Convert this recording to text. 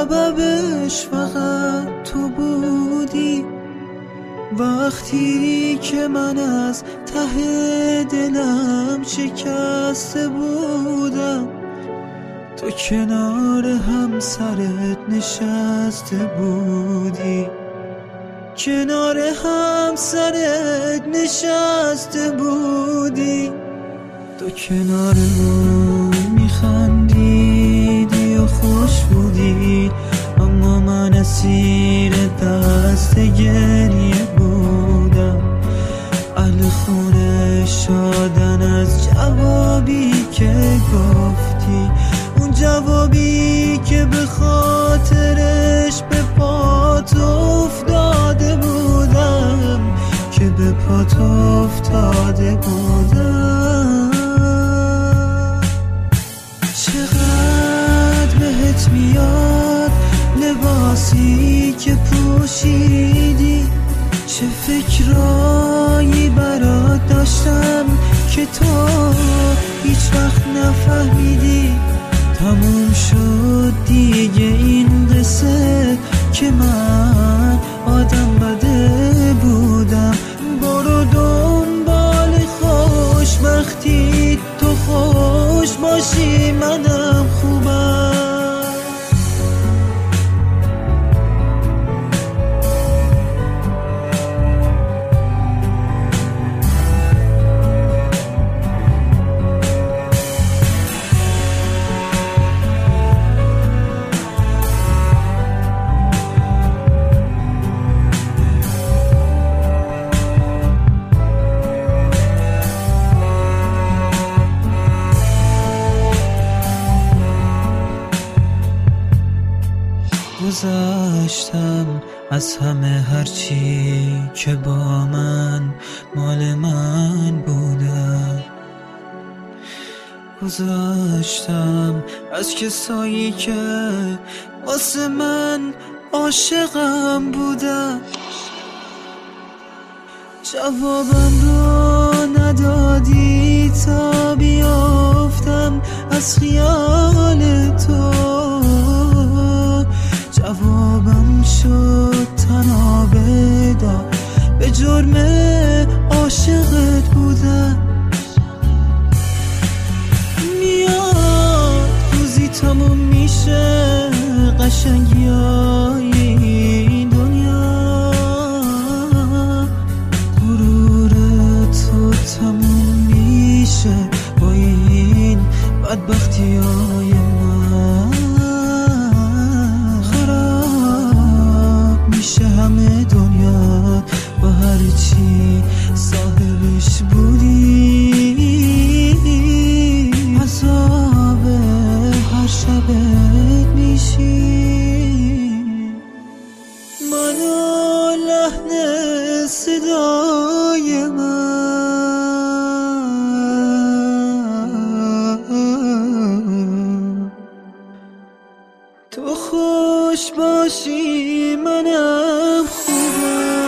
سببش فقط تو بودی. وقتی که من از ته دلم شکسته بودم، تو کنار همسرت نشسته بودی. کنار همسرت نشسته بودی. تو کنار اون میخندیدی و خوش بودی، اما من اسیر دست گریه بودم. اهل خونه شدن از جوابی که گفتی، اون جوابی که به خاطرش به پات افتاده بودم، که به پات افتاده بودم. چقدر بهت میاد لباسی که پوشیدی، چه فکرایی برات داشتم که تو هیچ وقت نفهمیدی. تموم شد دیگه این قصه که من آدم بده بودم. برو دنبال خوشبختی، تو خوش باشی منم خوبم. گذشتم از همه هرچی که با من مال من بوده. گذشتم از کسایی که واسه من عاشقم بوده. جوابم رو ندادی تا بیافتم از خیال تو. جوابم شد تنها بدا به جرم عاشقت بودن. میاد روزی تموم میشه قشنگی های این دنیا، غرور تو تموم میشه با این بدبختی های من. میشه همه دنیا با هرچی صاحبش بودی. عذاب هر شبت میشی منو لحن صدای من. تو خوش باشی منم خوبم.